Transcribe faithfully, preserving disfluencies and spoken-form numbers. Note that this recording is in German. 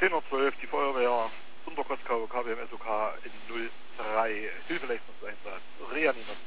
zehnhundertzwölf, die Feuerwehr, Unterkostkau, K W M S O K in null drei, Hilfeleistungseinsatz, Reanimation.